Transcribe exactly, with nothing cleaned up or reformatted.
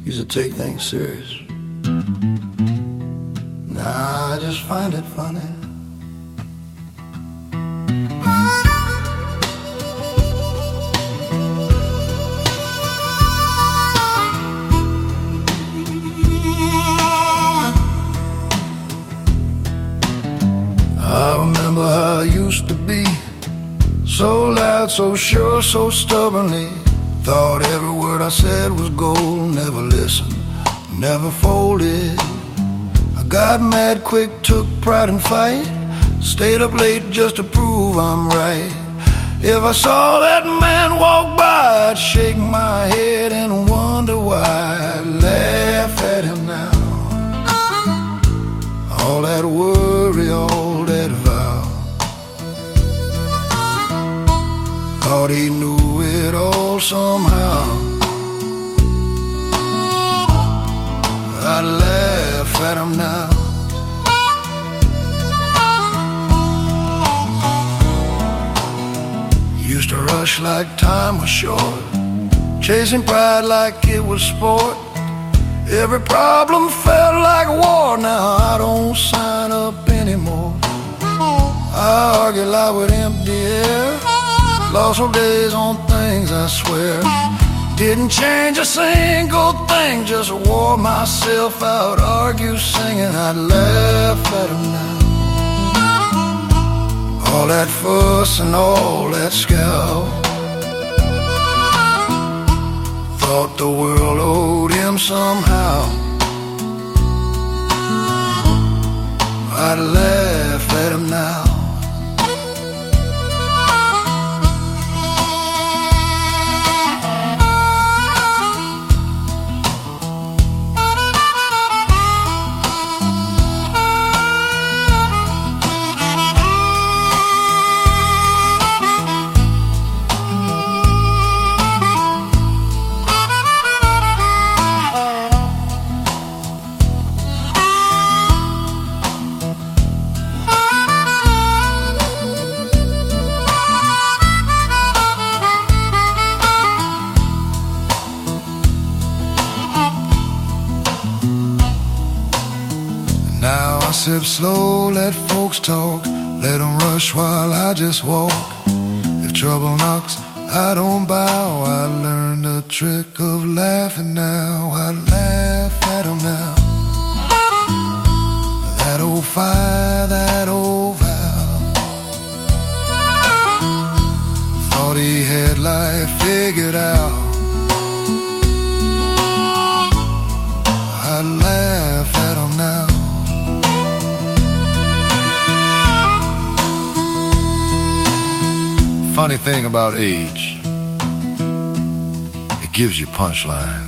used to take things serious. Now I just find it funny. I remember how I used to be, so loud, so sure, so stubbornly. Thought every word I said was gold. Never listened, never folded. I got mad quick, took pride in fight. Stayed up late just to prove I'm right. If I saw that man walk by, I'd shake my head and wonder why. I'd laugh at him now. All that worry, all that vow. Thought he knew it all somehow. I laugh at him now. Used to rush like time was short, chasing pride like it was sport. Every problem felt like war. Now I don't sign up anymore. I argue loud with empty air. Lost whole days on things I swear. Didn't change a single thing, just wore myself out. Argue singing, I'd laugh at him now. All that fuss and all that scowl. Thought the world owed him somehow. I'd laugh at him now. Now I sip slow, let folks talk, let them rush while I just walk. If trouble knocks, I don't bow. I learned the trick of laughing now. I laugh at them now. That old fire, that old vow. Thought he had life figured out. I laugh at him now. Funny thing about age, it gives you punchlines.